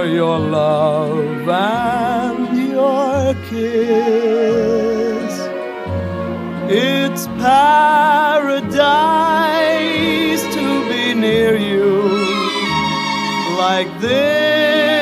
your love and your kiss. It's paradise to be near you like this.